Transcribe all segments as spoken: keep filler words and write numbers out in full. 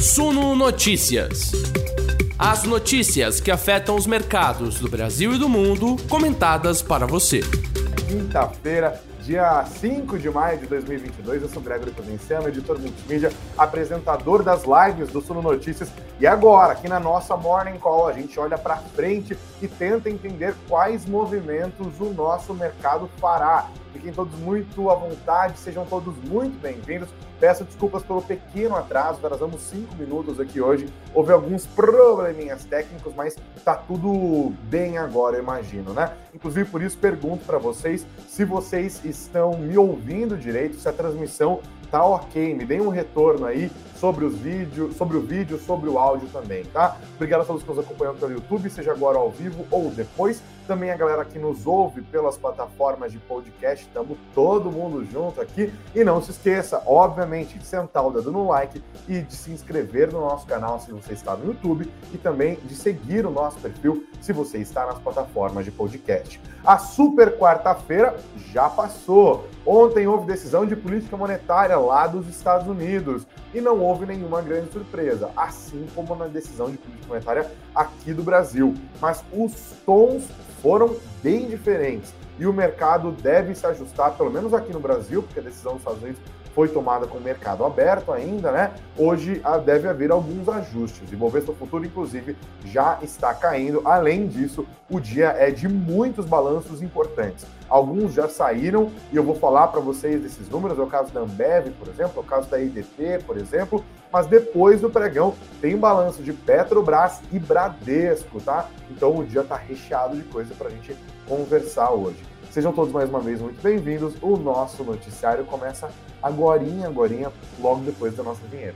Suno Notícias. As notícias que afetam os mercados do Brasil e do mundo, comentadas para você. Quinta-feira, dia cinco de maio de dois mil e vinte e dois, eu sou Gregory Provinciano, editor multimídia, apresentador das lives do Suno Notícias. E agora, aqui na nossa Morning Call, a gente olha para frente e tenta entender quais movimentos o nosso mercado fará. Fiquem todos muito à vontade, sejam todos muito bem-vindos. Peço desculpas pelo pequeno atraso, atrasamos cinco minutos aqui hoje. Houve alguns probleminhas técnicos, mas tá tudo bem agora, eu imagino, né? Inclusive, por isso, pergunto para vocês se vocês estão me ouvindo direito, se a transmissão tá ok. Me deem um retorno aí sobre os vídeos, sobre o vídeo, sobre o áudio também, tá? Obrigado a todos que nos acompanham pelo YouTube, seja agora ao vivo ou depois. Também a galera que nos ouve pelas plataformas de podcast, estamos todo mundo junto aqui. E não se esqueça, obviamente, de sentar o dedo no like e de se inscrever no nosso canal se você está no YouTube e também de seguir o nosso perfil se você está nas plataformas de podcast. A super quarta-feira já passou. Ontem houve decisão de política monetária lá dos Estados Unidos e não houve nenhuma grande surpresa, assim como na decisão de política monetária aqui do Brasil. Mas os tons foram bem diferentes e o mercado deve se ajustar, pelo menos aqui no Brasil, porque a decisão dos Estados Unidos foi tomada com o mercado aberto ainda, né? Hoje deve haver alguns ajustes. O Ibovespa Futuro, inclusive, já está caindo. Além disso, o dia é de muitos balanços importantes. Alguns já saíram e eu vou falar para vocês desses números. É o caso da Ambev, por exemplo, é o caso da I D T, por exemplo. Mas depois do pregão tem balanço de Petrobras e Bradesco, tá? Então o dia está recheado de coisa para a gente conversar hoje. Sejam todos mais uma vez muito bem-vindos. O nosso noticiário começa agorinha, agorinha, logo depois da nossa vinheta.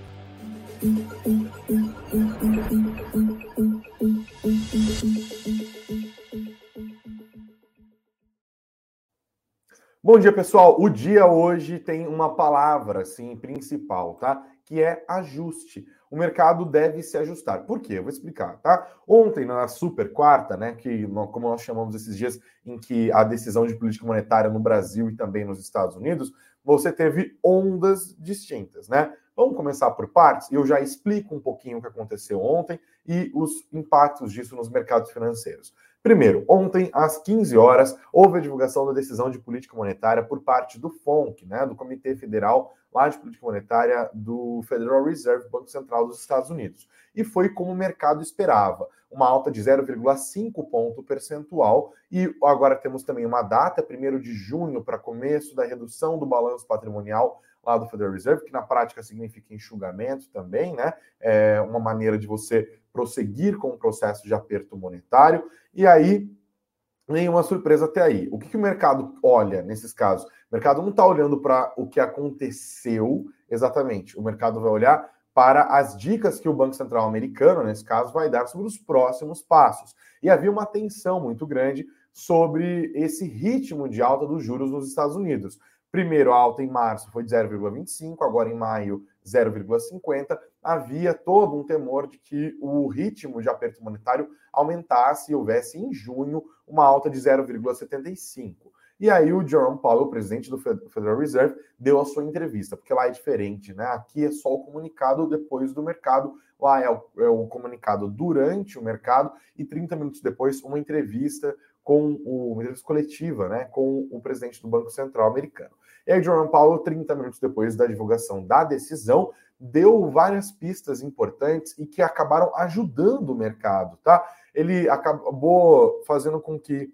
Bom dia, pessoal. O dia hoje tem uma palavra, assim, principal, tá? Que é ajuste. O mercado deve se ajustar. Por quê? Eu vou explicar, tá? Ontem, na super quarta, né, que como nós chamamos esses dias em que a decisão de política monetária no Brasil e também nos Estados Unidos, você teve ondas distintas, né? Vamos começar por partes e eu já explico um pouquinho o que aconteceu ontem e os impactos disso nos mercados financeiros. Primeiro, ontem, às quinze horas, houve a divulgação da decisão de política monetária por parte do F O N C, né, do Comitê Federal lá de Política Monetária do Federal Reserve, Banco Central dos Estados Unidos. E foi como o mercado esperava, uma alta de zero vírgula cinco ponto percentual. E agora temos também uma data, primeiro de junho, para começo da redução do balanço patrimonial lá do Federal Reserve, que na prática significa enxugamento também, né? É uma maneira de você prosseguir com o processo de aperto monetário. E aí, nenhuma surpresa até aí. O que, que o mercado olha nesses casos? O mercado não está olhando para o que aconteceu exatamente. O mercado vai olhar para as dicas que o Banco Central americano, nesse caso, vai dar sobre os próximos passos. E havia uma tensão muito grande sobre esse ritmo de alta dos juros nos Estados Unidos. Primeiro, a alta em março foi de zero vírgula vinte e cinco, agora em maio, zero vírgula cinquenta. Havia todo um temor de que o ritmo de aperto monetário aumentasse e houvesse em junho uma alta de zero vírgula setenta e cinco. E aí o Jerome Powell, presidente do Federal Reserve, deu a sua entrevista, porque lá é diferente, né? Aqui é só o comunicado depois do mercado, lá é o, é o comunicado durante o mercado e trinta minutos depois uma entrevista com o, uma entrevista coletiva, né, com o presidente do Banco Central americano. E aí Jerome Powell, trinta minutos depois da divulgação da decisão, deu várias pistas importantes e que acabaram ajudando o mercado, tá? Ele acabou fazendo com que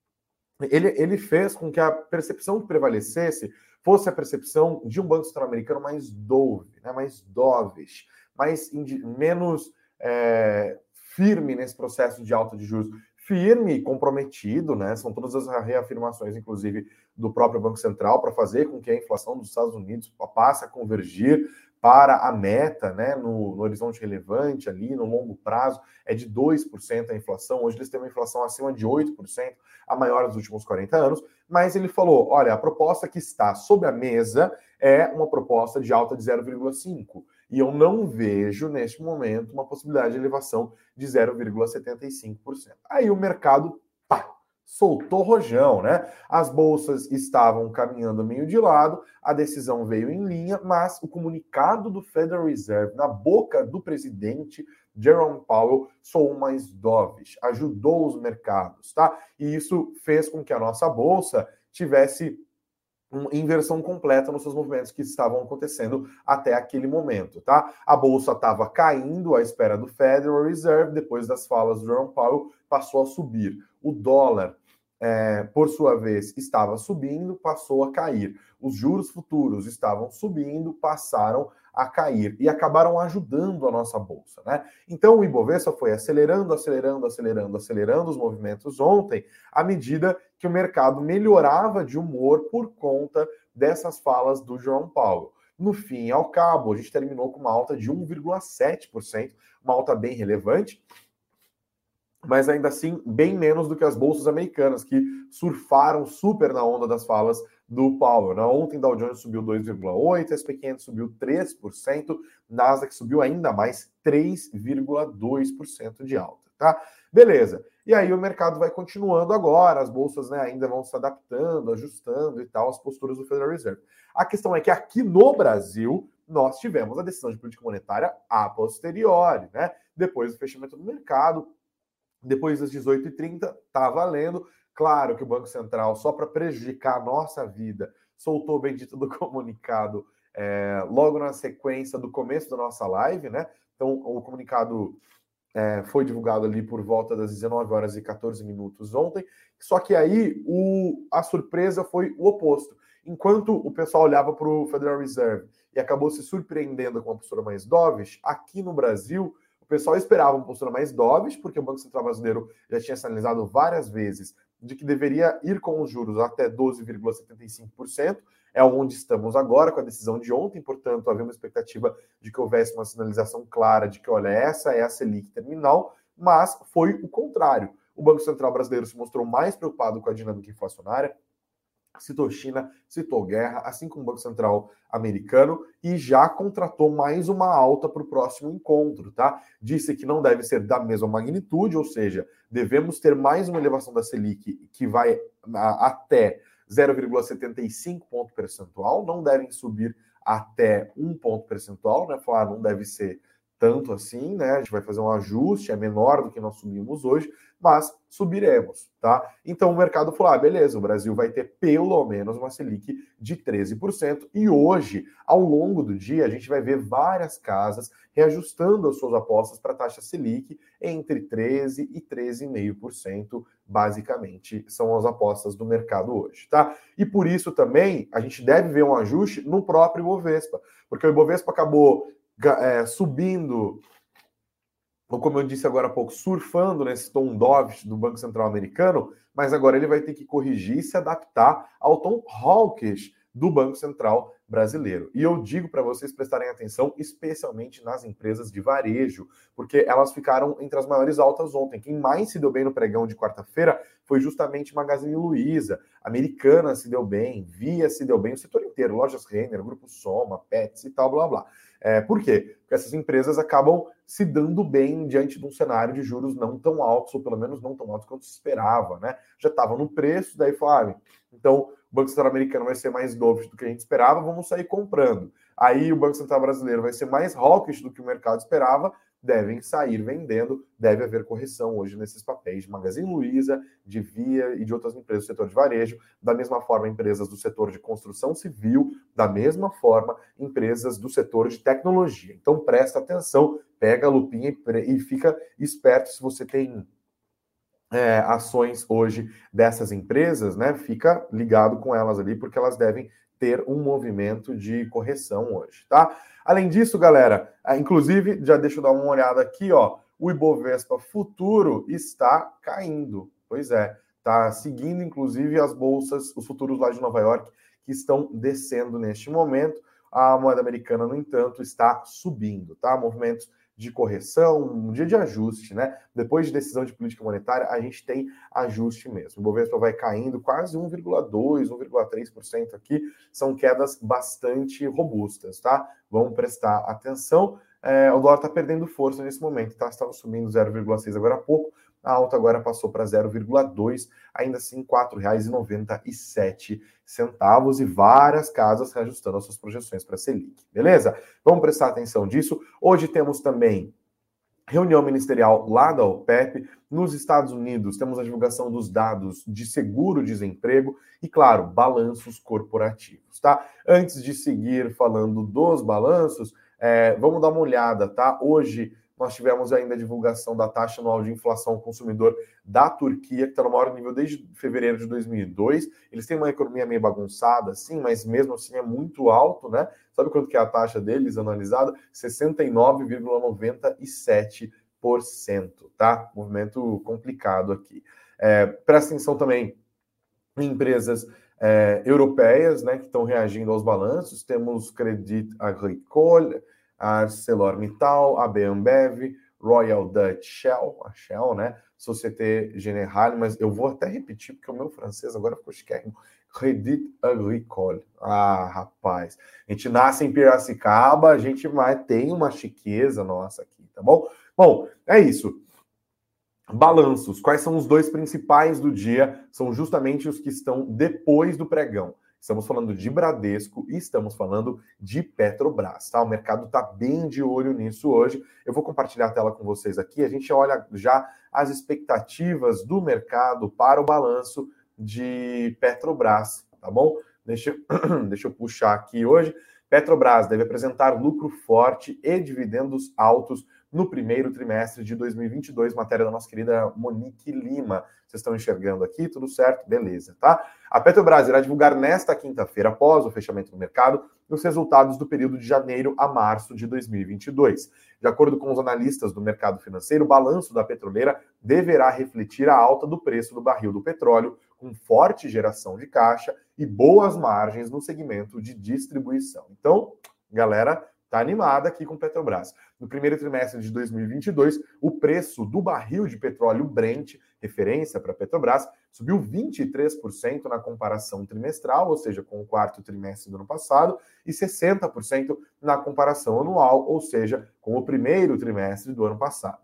Ele, ele fez com que a percepção que prevalecesse fosse a percepção de um Banco Central americano mais dove, né, mais dovish, mais menos é, firme nesse processo de alta de juros, firme e comprometido, né? São todas as reafirmações, inclusive, do próprio Banco Central, para fazer com que a inflação dos Estados Unidos passe a convergir para a meta, né, no, no horizonte relevante ali, no longo prazo, é de dois por cento a inflação. Hoje eles têm uma inflação acima de oito por cento, a maior dos últimos quarenta anos, mas ele falou, olha, a proposta que está sobre a mesa é uma proposta de alta de zero vírgula cinco, e eu não vejo, neste momento, uma possibilidade de elevação de zero vírgula setenta e cinco por cento. Aí o mercado, pá, soltou rojão, né? As bolsas estavam caminhando meio de lado, a decisão veio em linha, mas o comunicado do Federal Reserve, na boca do presidente Jerome Powell, soou mais dovish, ajudou os mercados, tá? E isso fez com que a nossa bolsa tivesse uma inversão completa nos seus movimentos que estavam acontecendo até aquele momento, tá? A bolsa estava caindo à espera do Federal Reserve, depois das falas do Jerome Powell, passou a subir. O dólar, é, por sua vez, estava subindo, passou a cair. Os juros futuros estavam subindo, passaram a cair e acabaram ajudando a nossa bolsa, né? Então o Ibovespa foi acelerando, acelerando, acelerando, acelerando os movimentos ontem, à medida que o mercado melhorava de humor por conta dessas falas do Jerome Powell. No fim e ao cabo, a gente terminou com uma alta de um vírgula sete por cento, uma alta bem relevante, mas ainda assim bem menos do que as bolsas americanas, que surfaram super na onda das falas do Powell. Né? Ontem, Dow Jones subiu dois vírgula oito por cento, S and P quinhentos subiu três por cento, Nasdaq subiu ainda mais três vírgula dois por cento de alta. Tá? Beleza. E aí o mercado vai continuando agora, as bolsas, né, ainda vão se adaptando, ajustando e tal, as posturas do Federal Reserve. A questão é que aqui no Brasil, nós tivemos a decisão de política monetária a posteriori, né? Depois do fechamento do mercado, depois das dezoito e trinta, tá valendo. Claro que o Banco Central, só para prejudicar a nossa vida, soltou o bendito do comunicado é, logo na sequência do começo da nossa live, né? Então, o comunicado é, foi divulgado ali por volta das dezenove horas e quatorze minutos ontem, só que aí o, a surpresa foi o oposto. Enquanto o pessoal olhava para o Federal Reserve e acabou se surpreendendo com uma postura mais dovish, aqui no Brasil, o pessoal esperava uma postura mais dovish, porque o Banco Central Brasileiro já tinha sinalizado várias vezes de que deveria ir com os juros até doze vírgula setenta e cinco por cento, é onde estamos agora com a decisão de ontem, portanto, havia uma expectativa de que houvesse uma sinalização clara de que, olha, essa é a Selic terminal, mas foi o contrário. O Banco Central Brasileiro se mostrou mais preocupado com a dinâmica inflacionária, citou China, citou guerra, assim como o Banco Central americano, e já contratou mais uma alta para o próximo encontro, tá? Disse que não deve ser da mesma magnitude, ou seja, devemos ter mais uma elevação da Selic que vai a, até zero vírgula setenta e cinco ponto percentual, não devem subir até um ponto percentual, né? Falar, não deve ser tanto assim, né? A gente vai fazer um ajuste, é menor do que nós subimos hoje, mas subiremos, tá? Então o mercado falou, ah, beleza, o Brasil vai ter pelo menos uma Selic de treze por cento, e hoje, ao longo do dia, a gente vai ver várias casas reajustando as suas apostas para a taxa Selic entre treze e treze vírgula cinco por cento, basicamente, são as apostas do mercado hoje, tá? E por isso também, a gente deve ver um ajuste no próprio Ibovespa, porque o Ibovespa acabou É, subindo, ou como eu disse agora há pouco, surfando nesse tom dovish do Banco Central americano, mas agora ele vai ter que corrigir e se adaptar ao tom hawkish do Banco Central brasileiro. E eu digo para vocês prestarem atenção, especialmente nas empresas de varejo, porque elas ficaram entre as maiores altas ontem. Quem mais se deu bem no pregão de quarta-feira foi justamente Magazine Luiza, Americana se deu bem, Via se deu bem, o setor inteiro, Lojas Renner, Grupo Soma, Pets e tal, blá blá. É, por quê? Porque essas empresas acabam se dando bem diante de um cenário de juros não tão altos, ou pelo menos não tão altos quanto se esperava, né? Já estava no preço, daí falaram, ah, então o Banco Central americano vai ser mais dovish do que a gente esperava, vamos sair comprando. Aí o Banco Central brasileiro vai ser mais hawkish do que o mercado esperava, devem sair vendendo, deve haver correção hoje nesses papéis de Magazine Luiza, de Via e de outras empresas do setor de varejo, da mesma forma empresas do setor de construção civil, da mesma forma empresas do setor de tecnologia. Então presta atenção, pega a lupinha e, e fica esperto se você tem é, ações hoje dessas empresas, né? Fica ligado com elas ali, porque elas devem ter um movimento de correção hoje, tá? Além disso, galera, inclusive, já deixa eu dar uma olhada aqui, ó, o Ibovespa futuro está caindo. Pois é, tá seguindo, inclusive, as bolsas, os futuros lá de Nova York, que estão descendo neste momento. A moeda americana, no entanto, está subindo, tá? Movimentos de correção, um dia de ajuste, né? Depois de decisão de política monetária, a gente tem ajuste mesmo. O Bovespa vai caindo quase um vírgula dois por cento, um vírgula três por cento aqui, são quedas bastante robustas, tá? Vamos prestar atenção. É, o dólar está perdendo força nesse momento, tá? Estava subindo zero vírgula seis agora há pouco, a alta agora passou para zero vírgula dois, ainda assim quatro reais e noventa e sete centavos, e várias casas reajustando as suas projeções para a Selic, beleza? Vamos prestar atenção disso. Hoje temos também reunião ministerial lá da OPEP. Nos Estados Unidos, temos a divulgação dos dados de seguro-desemprego e, claro, balanços corporativos, tá? Antes de seguir falando dos balanços, é, vamos dar uma olhada, tá? Hoje nós tivemos ainda a divulgação da taxa anual de inflação ao consumidor da Turquia, que está no maior nível desde fevereiro de dois mil e dois. Eles têm uma economia meio bagunçada, sim, mas mesmo assim é muito alto, né? Sabe quanto que é a taxa deles anualizada? sessenta e nove vírgula noventa e sete por cento, tá? Movimento complicado aqui. É, presta atenção também em empresas é, europeias, né, que estão reagindo aos balanços. Temos Crédit Agricole, ArcelorMittal, A B Ambev, Royal Dutch Shell, a Shell, né? Société Générale, mas eu vou até repetir porque o meu francês agora ficou chiquérrimo. Crédit Agricole. Ah, rapaz. A gente nasce em Piracicaba, a gente vai, tem uma chiqueza nossa aqui, tá bom? Bom, é isso. Balanços. Quais são os dois principais do dia? São justamente os que estão depois do pregão. Estamos falando de Bradesco e estamos falando de Petrobras, tá? O mercado está bem de olho nisso hoje. Eu vou compartilhar a tela com vocês aqui. A gente olha já as expectativas do mercado para o balanço de Petrobras, tá bom? Deixa, deixa eu puxar aqui hoje. Petrobras deve apresentar lucro forte e dividendos altos no primeiro trimestre de dois mil e vinte e dois, matéria da nossa querida Monique Lima. Vocês estão enxergando aqui, tudo certo? Beleza, tá? A Petrobras irá divulgar nesta quinta-feira, após o fechamento do mercado, os resultados do período de janeiro a março de dois mil e vinte e dois. De acordo com os analistas do mercado financeiro, o balanço da petroleira deverá refletir a alta do preço do barril do petróleo, com forte geração de caixa e boas margens no segmento de distribuição. Então, galera, tá animada aqui com Petrobras. No primeiro trimestre de dois mil e vinte e dois, o preço do barril de petróleo Brent, referência para Petrobras, subiu vinte e três por cento na comparação trimestral, ou seja, com o quarto trimestre do ano passado, e sessenta por cento na comparação anual, ou seja, com o primeiro trimestre do ano passado.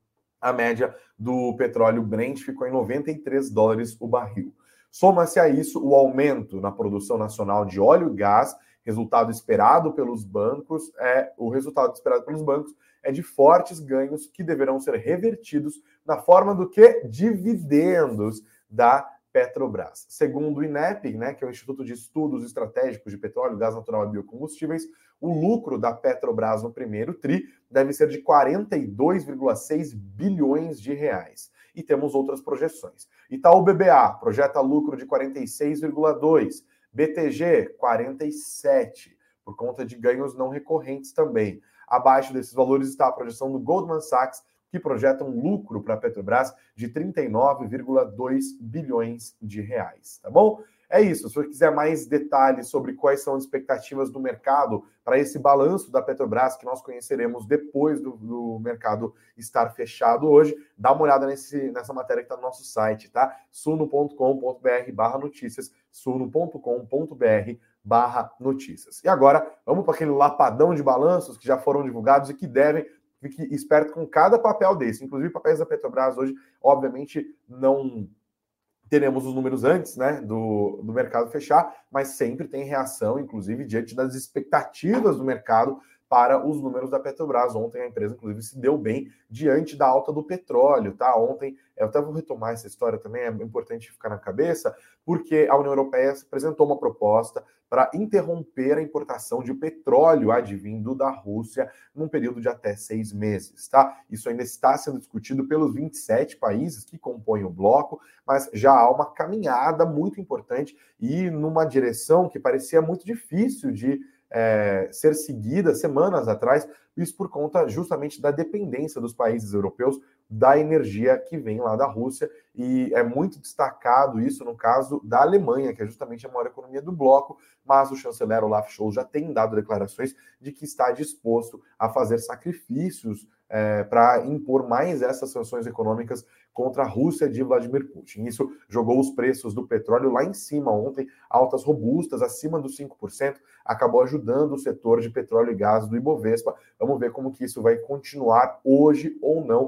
A média do petróleo Brent ficou em noventa e três dólares o barril. Soma-se a isso o aumento na produção nacional de óleo e gás, resultado esperado pelos bancos, é o resultado esperado pelos bancos é de fortes ganhos que deverão ser revertidos na forma do que dividendos da Petrobras. Segundo o INEP, né, que é o Instituto de Estudos Estratégicos de Petróleo, Gás Natural e Biocombustíveis, o lucro da Petrobras no primeiro tri deve ser de quarenta e dois vírgula seis bilhões de reais. E temos outras projeções. Itaú B B A projeta lucro de quarenta e seis vírgula dois, B T G, quarenta e sete, por conta de ganhos não recorrentes também. Abaixo desses valores está a projeção do Goldman Sachs, que projeta um lucro para a Petrobras de trinta e nove vírgula dois bilhões de reais, tá bom? É isso. Se você quiser mais detalhes sobre quais são as expectativas do mercado para esse balanço da Petrobras, que nós conheceremos depois do, do mercado estar fechado hoje, dá uma olhada nesse, nessa matéria que está no nosso site, tá? suno ponto com ponto br barra notícias, suno ponto com ponto br barra notícias. E agora, vamos para aquele lapadão de balanços que já foram divulgados e que devem. Fique esperto com cada papel desse, inclusive papéis da Petrobras hoje, obviamente, não teremos os números antes, né, do, do mercado fechar, mas sempre tem reação, inclusive, diante das expectativas do mercado para os números da Petrobras. Ontem a empresa, inclusive, se deu bem diante da alta do petróleo, tá? Ontem, eu até vou retomar essa história também, é importante ficar na cabeça, porque a União Europeia apresentou uma proposta para interromper a importação de petróleo advindo da Rússia num período de até seis meses, tá? Isso ainda está sendo discutido pelos vinte e sete países que compõem o bloco, mas já há uma caminhada muito importante e numa direção que parecia muito difícil de É, ser seguida semanas atrás, isso por conta justamente da dependência dos países europeus da energia que vem lá da Rússia, e é muito destacado isso no caso da Alemanha, que é justamente a maior economia do bloco, mas o chanceler Olaf Scholz já tem dado declarações de que está disposto a fazer sacrifícios é, para impor mais essas sanções econômicas contra a Rússia de Vladimir Putin. Isso jogou os preços do petróleo lá em cima ontem, altas robustas, acima dos cinco por cento, acabou ajudando o setor de petróleo e gás do Ibovespa. Vamos ver como que isso vai continuar hoje ou não, se vai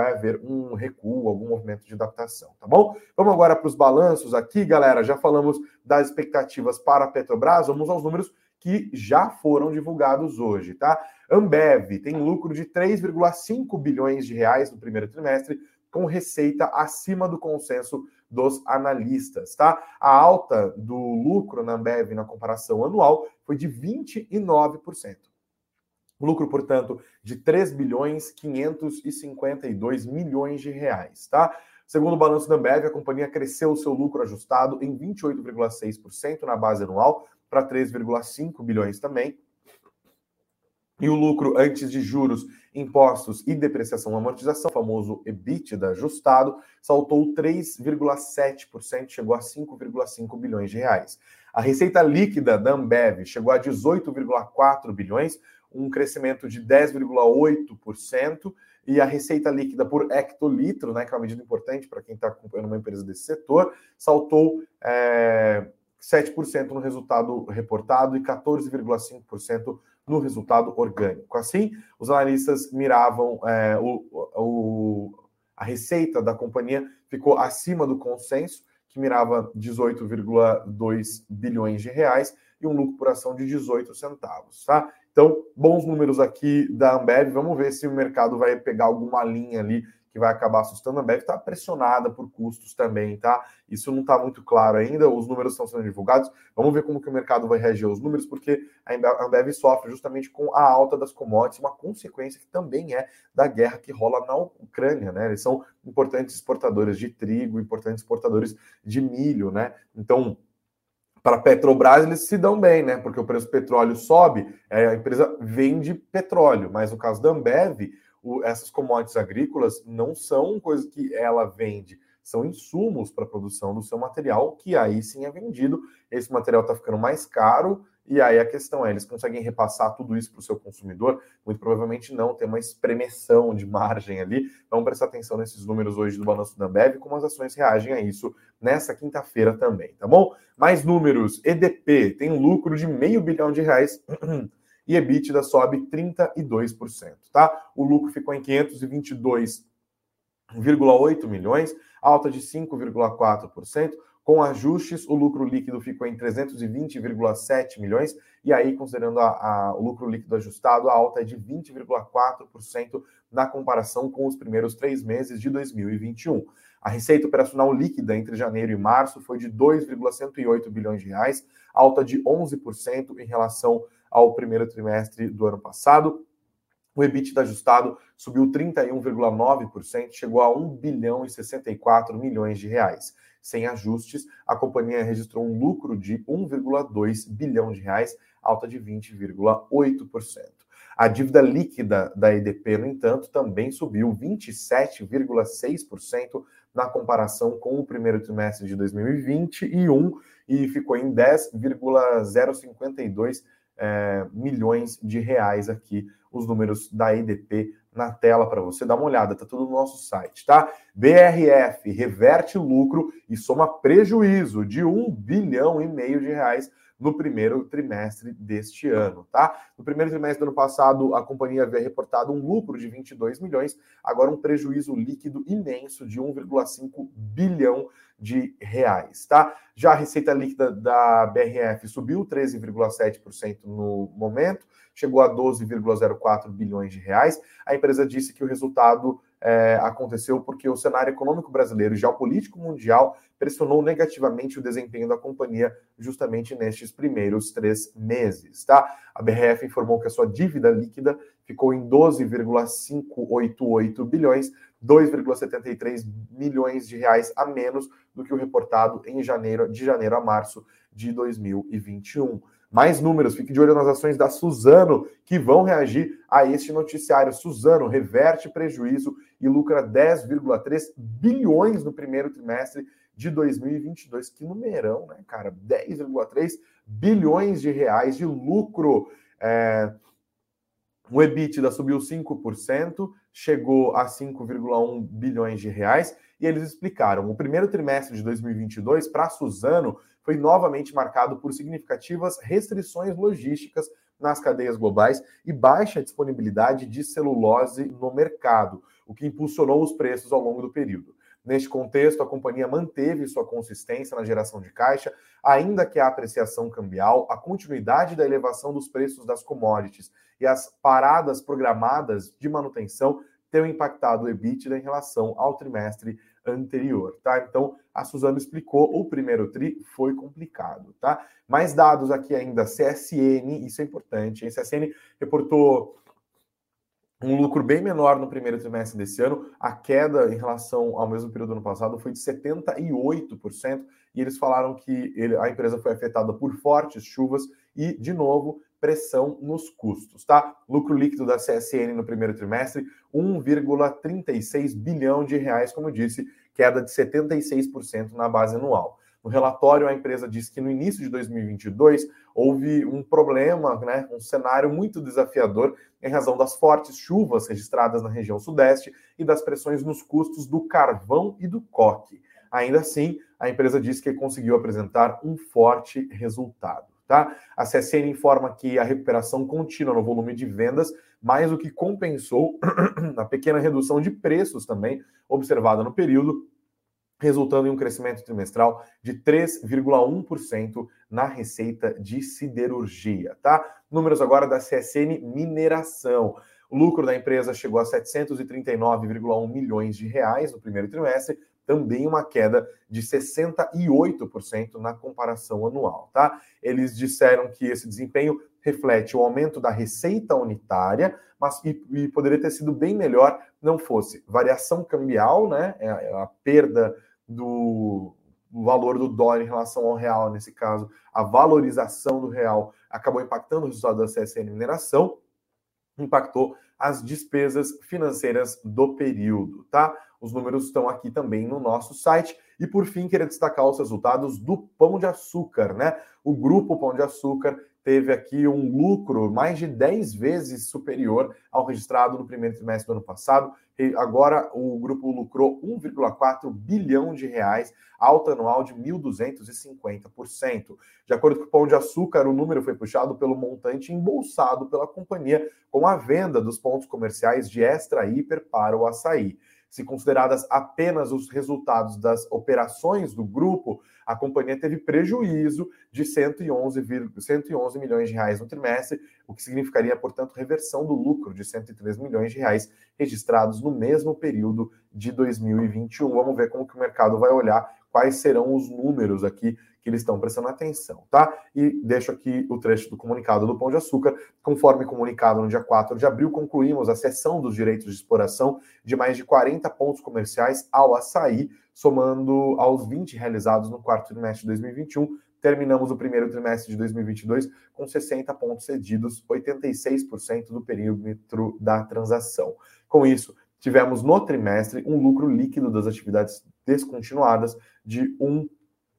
vai haver um recuo, algum movimento de adaptação, tá bom? Vamos agora para os balanços aqui, galera. Já falamos das expectativas para a Petrobras, vamos aos números que já foram divulgados hoje, tá? Ambev tem lucro de três vírgula cinco bilhões de reais no primeiro trimestre, com receita acima do consenso dos analistas, tá? A alta do lucro na Ambev na comparação anual foi de vinte e nove por cento. Lucro, portanto, de três bilhões quinhentos e cinquenta e dois milhões de reais, tá? Segundo o balanço da Ambev, a companhia cresceu o seu lucro ajustado em vinte e oito vírgula seis por cento na base anual para três vírgula cinco bilhões também. E o lucro antes de juros, impostos e depreciação e amortização, famoso EBITDA ajustado, saltou três vírgula sete por cento, chegou a cinco vírgula cinco bilhões de reais. A receita líquida da Ambev chegou a dezoito vírgula quatro bilhões, um crescimento de dez vírgula oito por cento, e a receita líquida por hectolitro, né, que é uma medida importante para quem está acompanhando uma empresa desse setor, saltou é, sete por cento no resultado reportado e quatorze vírgula cinco por cento no resultado orgânico. Assim, os analistas miravam é, o, o, a receita da companhia ficou acima do consenso, que mirava dezoito vírgula dois bilhões de reais e um lucro por ação de dezoito centavos, tá? Então, bons números aqui da Ambev. Vamos ver se o mercado vai pegar alguma linha ali que vai acabar assustando. A Ambev está pressionada por custos também, tá? Isso não está muito claro ainda, os números estão sendo divulgados. Vamos ver como que o mercado vai reagir aos números, porque a Ambev sofre justamente com a alta das commodities, uma consequência que também é da guerra que rola na Ucrânia, né? Eles são importantes exportadores de trigo, importantes exportadores de milho, né? Então, para a Petrobras, eles se dão bem, né? Porque o preço do petróleo sobe, a empresa vende petróleo, mas no caso da Ambev, o, essas commodities agrícolas não são coisas que ela vende, são insumos para a produção do seu material, que aí sim é vendido. Esse material está ficando mais caro, e aí a questão é, eles conseguem repassar tudo isso para o seu consumidor? Muito provavelmente não, tem uma espremeção de margem ali. Vamos prestar atenção nesses números hoje do balanço da Ambev, como as ações reagem a isso nessa quinta-feira também, tá bom? Mais números, E D P tem um lucro de meio bilhão de reais e EBITDA sobe trinta e dois por cento, tá? O lucro ficou em quinhentos e vinte e dois vírgula oito milhões, alta de cinco vírgula quatro por cento. Com ajustes, o lucro líquido ficou em trezentos e vinte vírgula sete milhões, e aí, considerando a, a, o lucro líquido ajustado, a alta é de vinte vírgula quatro por cento na comparação com os primeiros três meses de dois mil e vinte e um. A receita operacional líquida entre janeiro e março foi de dois vírgula cento e oito bilhões de reais, alta de onze por cento em relação ao primeiro trimestre do ano passado. O EBITDA ajustado subiu trinta e um vírgula nove por cento, chegou a um bilhão e sessenta e quatro milhões de reais. Sem ajustes, a companhia registrou um lucro de um vírgula dois bilhão de reais, alta de vinte vírgula oito por cento. A dívida líquida da E D P, no entanto, também subiu vinte e sete vírgula seis por cento na comparação com o primeiro trimestre de dois mil e vinte e um e ficou em dez vírgula zero cinquenta e dois é, milhões de reais aqui, os números da E D P na tela para você dar uma olhada, tá tudo no nosso site, tá? B R F reverte lucro e soma prejuízo de um bilhão e meio de reais no primeiro trimestre deste ano, tá? No primeiro trimestre do ano passado, a companhia havia reportado um lucro de vinte e dois milhões, agora um prejuízo líquido imenso de um vírgula cinco bilhão de reais, tá? Já a receita líquida da B R F subiu treze vírgula sete por cento no momento, chegou a doze vírgula zero quatro bilhões de reais. A empresa disse que o resultado é, aconteceu porque o cenário econômico brasileiro e geopolítico mundial pressionou negativamente o desempenho da companhia justamente nestes primeiros três meses, tá? A B R F informou que a sua dívida líquida ficou em doze vírgula quinhentos e oitenta e oito bilhões, dois vírgula setenta e três milhões de reais a menos do que o reportado em janeiro, de janeiro a março de dois mil e vinte e um. Mais números, fique de olho nas ações da Suzano, que vão reagir a este noticiário. Suzano reverte prejuízo e lucra dez vírgula três bilhões no primeiro trimestre de dois mil e vinte e dois. Que numerão, né, cara? dez vírgula três bilhões de reais de lucro. É... O EBITDA subiu cinco por cento, chegou a cinco vírgula um bilhões de reais, e eles explicaram, o primeiro trimestre de dois mil e vinte e dois, para a Suzano, foi novamente marcado por significativas restrições logísticas nas cadeias globais e baixa disponibilidade de celulose no mercado. o que impulsionou os preços ao longo do período. Neste contexto, a companhia manteve sua consistência na geração de caixa, ainda que a apreciação cambial, a continuidade da elevação dos preços das commodities e as paradas programadas de manutenção tenham impactado o EBITDA em relação ao trimestre anterior, tá? Então, a Suzano explicou, o primeiro tri foi complicado, tá? Mais dados aqui ainda, C S N, isso é importante, hein? C S N reportou um lucro bem menor no primeiro trimestre desse ano, a queda em relação ao mesmo período do ano passado foi de setenta e oito por cento, e eles falaram que ele, a empresa foi afetada por fortes chuvas e, de novo, pressão nos custos, tá? Lucro líquido da C S N no primeiro trimestre, um vírgula trinta e seis bilhão de reais, como eu disse, queda de setenta e seis por cento na base anual. No relatório, a empresa disse que no início de dois mil e vinte e dois houve um problema, né, um cenário muito desafiador em razão das fortes chuvas registradas na região sudeste e das pressões nos custos do carvão e do coque. Ainda assim, a empresa disse que conseguiu apresentar um forte resultado. Tá? A C S N informa que a recuperação contínua no volume de vendas, mais o que compensou a pequena redução de preços também observada no período, resultando em um crescimento trimestral de três vírgula um por cento na receita de siderurgia. Tá? Números agora da C S N Mineração. O lucro da empresa chegou a setecentos e trinta e nove vírgula um milhões de reais no primeiro trimestre, também uma queda de sessenta e oito por cento na comparação anual, tá? Eles disseram que esse desempenho reflete o aumento da receita unitária, mas e, e poderia ter sido bem melhor não fosse variação cambial, né? A, a perda do, do valor do dólar em relação ao real, nesse caso, a valorização do real acabou impactando o resultado da C S N Mineração, impactou as despesas financeiras do período, tá? Os números estão aqui também no nosso site. E, por fim, queria destacar os resultados do Pão de Açúcar, né? O grupo Pão de Açúcar teve aqui um lucro mais de dez vezes superior ao registrado no primeiro trimestre do ano passado. E agora o grupo lucrou um vírgula quatro bilhão de reais, alta anual de mil duzentos e cinquenta por cento. De acordo com o Pão de Açúcar, o número foi puxado pelo montante embolsado pela companhia com a venda dos pontos comerciais de Extra Hiper para o açaí. Se consideradas apenas os resultados das operações do grupo, a companhia teve prejuízo de cento e onze milhões de reais no trimestre, o que significaria, portanto, reversão do lucro de cento e três milhões de reais registrados no mesmo período de dois mil e vinte e um. Vamos ver como que o mercado vai olhar, quais serão os números aqui que eles estão prestando atenção, tá? E deixo aqui o trecho do comunicado do Pão de Açúcar. Conforme comunicado no dia quatro de abril, concluímos a cessão dos direitos de exploração de mais de quarenta pontos comerciais ao açaí, somando aos vinte realizados no quarto trimestre de dois mil e vinte e um. Terminamos o primeiro trimestre de dois mil e vinte e dois com sessenta pontos cedidos, oitenta e seis por cento do perímetro da transação. Com isso, tivemos no trimestre um lucro líquido das atividades descontinuadas de um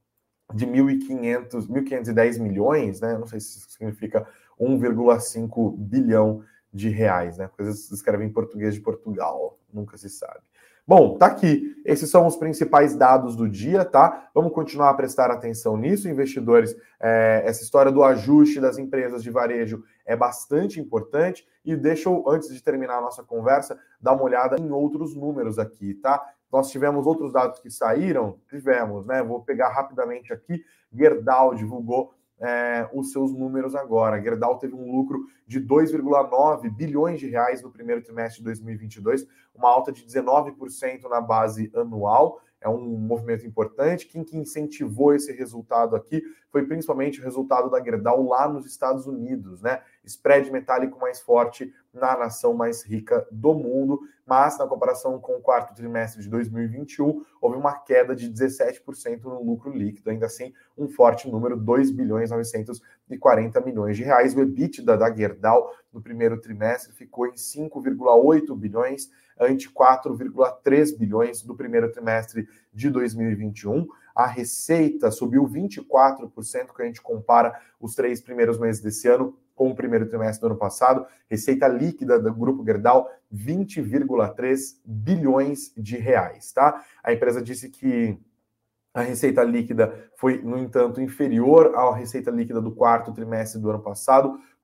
de mil e quinhentos, mil quinhentos e dez milhões, né? Não sei se isso significa um vírgula cinco bilhão de reais, né? Coisas se escrevem em português de Portugal, nunca se sabe. Bom, tá aqui. Esses são os principais dados do dia, tá? Vamos continuar a prestar atenção nisso, investidores. É, essa história do ajuste das empresas de varejo é bastante importante. E deixa eu, antes de terminar a nossa conversa, dar uma olhada em outros números aqui, tá? Nós tivemos outros dados que saíram, tivemos, né? Vou pegar rapidamente aqui. Gerdau divulgou é, os seus números agora. Gerdau teve um lucro de dois vírgula nove bilhões de reais no primeiro trimestre de dois mil e vinte e dois, uma alta de dezenove por cento na base anual. É um movimento importante. Quem que incentivou esse resultado aqui foi principalmente o resultado da Gerdau lá nos Estados Unidos, né? Spread metálico mais forte na nação mais rica do mundo, mas na comparação com o quarto trimestre de dois mil e vinte e um, houve uma queda de dezessete por cento no lucro líquido, ainda assim um forte número, dois bilhões novecentos e quarenta milhões de reais. O EBITDA da Gerdau no primeiro trimestre ficou em cinco vírgula oito bilhões, ante quatro vírgula três bilhões do primeiro trimestre de dois mil e vinte e um. A receita subiu vinte e quatro por cento, que a gente compara os três primeiros meses desse ano com o primeiro trimestre do ano passado. Receita líquida do Grupo Gerdau, vinte vírgula três bilhões de reais, tá? A empresa disse que a receita líquida foi, no entanto, inferior à receita líquida do quarto trimestre do ano passado,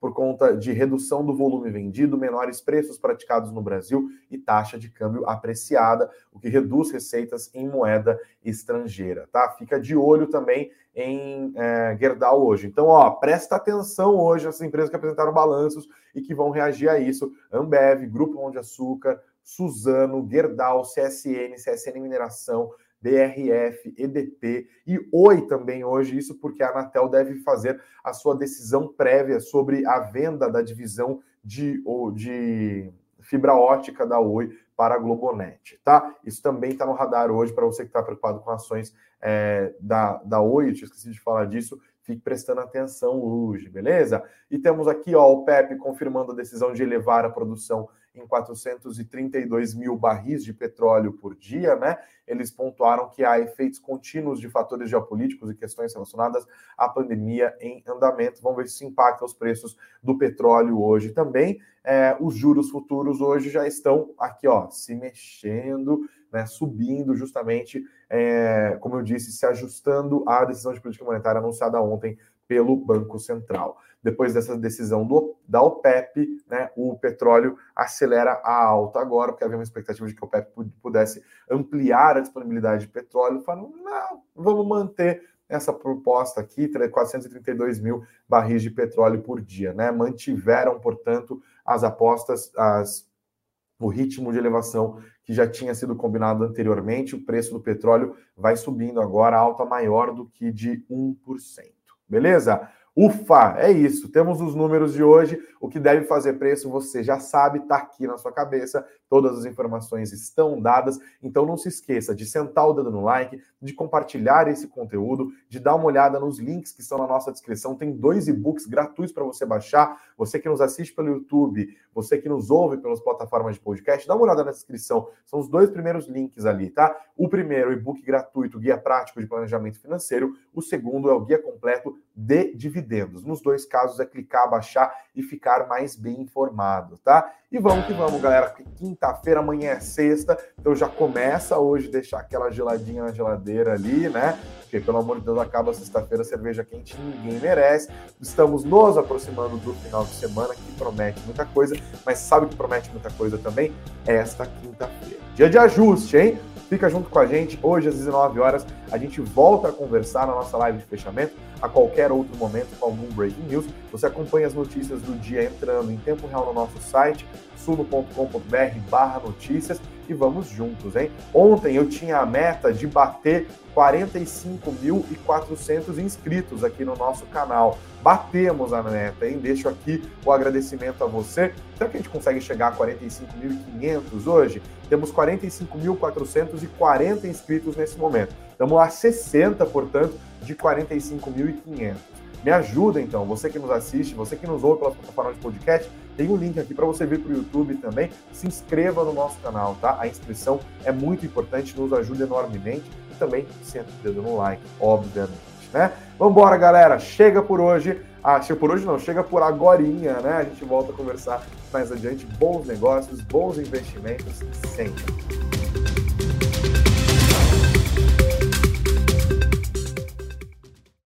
por conta de redução do volume vendido, menores preços praticados no Brasil e taxa de câmbio apreciada, o que reduz receitas em moeda estrangeira, tá? Fica de olho também em é, Gerdau hoje. Então, ó, presta atenção hoje essas empresas que apresentaram balanços e que vão reagir a isso. Ambev, Grupo Pão de Açúcar, Suzano, Gerdau, C S N, C S N Mineração, B R F, E D P e Oi também hoje, isso porque a Anatel deve fazer a sua decisão prévia sobre a venda da divisão de, ou de fibra ótica da Oi para a Globonet, tá? Isso também está no radar hoje para você que está preocupado com ações é, da, da Oi, eu tinha esquecido de falar disso, fique prestando atenção hoje, beleza? E temos aqui, ó, o P E P confirmando a decisão de elevar a produção em quatrocentos e trinta e dois mil barris de petróleo por dia, né? Eles pontuaram que há efeitos contínuos de fatores geopolíticos e questões relacionadas à pandemia em andamento. Vamos ver se isso impacta os preços do petróleo hoje também. É, os juros futuros hoje já estão aqui, ó, se mexendo, né, subindo justamente, é, como eu disse, se ajustando à decisão de política monetária anunciada ontem pelo Banco Central. Depois dessa decisão do, da OPEP, né, o petróleo acelera a alta agora, porque havia uma expectativa de que a OPEP pudesse ampliar a disponibilidade de petróleo. Falaram, não, vamos manter essa proposta aqui, quatrocentos e trinta e dois mil barris de petróleo por dia, né? Mantiveram, portanto, as apostas, as, o ritmo de elevação que já tinha sido combinado anteriormente. O preço do petróleo vai subindo agora, alta maior do que de um por cento. Beleza? Ufa, é isso. Temos os números de hoje. O que deve fazer preço, você já sabe, está aqui na sua cabeça. Todas as informações estão dadas. Então não se esqueça de sentar o dedo no like, de compartilhar esse conteúdo, de dar uma olhada nos links que estão na nossa descrição. Tem dois e-books gratuitos para você baixar. Você que nos assiste pelo YouTube, você que nos ouve pelas plataformas de podcast, dá uma olhada na descrição. São os dois primeiros links ali, tá? O primeiro, o e-book gratuito, Guia Prático de Planejamento Financeiro. O segundo é o Guia Completo de Dividendos. Nos dois casos é clicar, baixar e ficar mais bem informado, tá? E vamos que vamos, galera. Quinta-feira, amanhã é sexta, então já começa hoje deixar aquela geladinha na geladeira ali, né? Porque, pelo amor de Deus, acaba sexta-feira, cerveja quente, ninguém merece. Estamos nos aproximando do final de semana, que promete muita coisa, mas sabe que promete muita coisa também? Esta quinta-feira. Dia de ajuste, hein? Fica junto com a gente, hoje às dezenove horas, a gente volta a conversar na nossa live de fechamento, a qualquer outro momento, com algum breaking news. Você acompanha as notícias do dia entrando em tempo real no nosso site, suno ponto com ponto br barra notícias, e vamos juntos, hein? Ontem eu tinha a meta de bater quarenta e cinco mil e quatrocentos inscritos aqui no nosso canal. Batemos a meta, hein? Deixo aqui o agradecimento a você. Será que a gente consegue chegar a quarenta e cinco mil e quinhentos hoje? Temos quarenta e cinco mil quatrocentos e quarenta inscritos nesse momento. Estamos a sessenta, portanto, de quarenta e cinco mil e quinhentos. Me ajuda, então, você que nos assiste, você que nos ouve pelas plataformas de podcast, tem um link aqui para você vir para o YouTube também. Se inscreva no nosso canal, tá? A inscrição é muito importante, nos ajuda enormemente. E também senta o dedo no like, obviamente, né? Vambora, galera! Chega por hoje. Ah, chega por hoje não, chega por agorinha, né? A gente volta a conversar mais adiante. Bons negócios, bons investimentos sempre.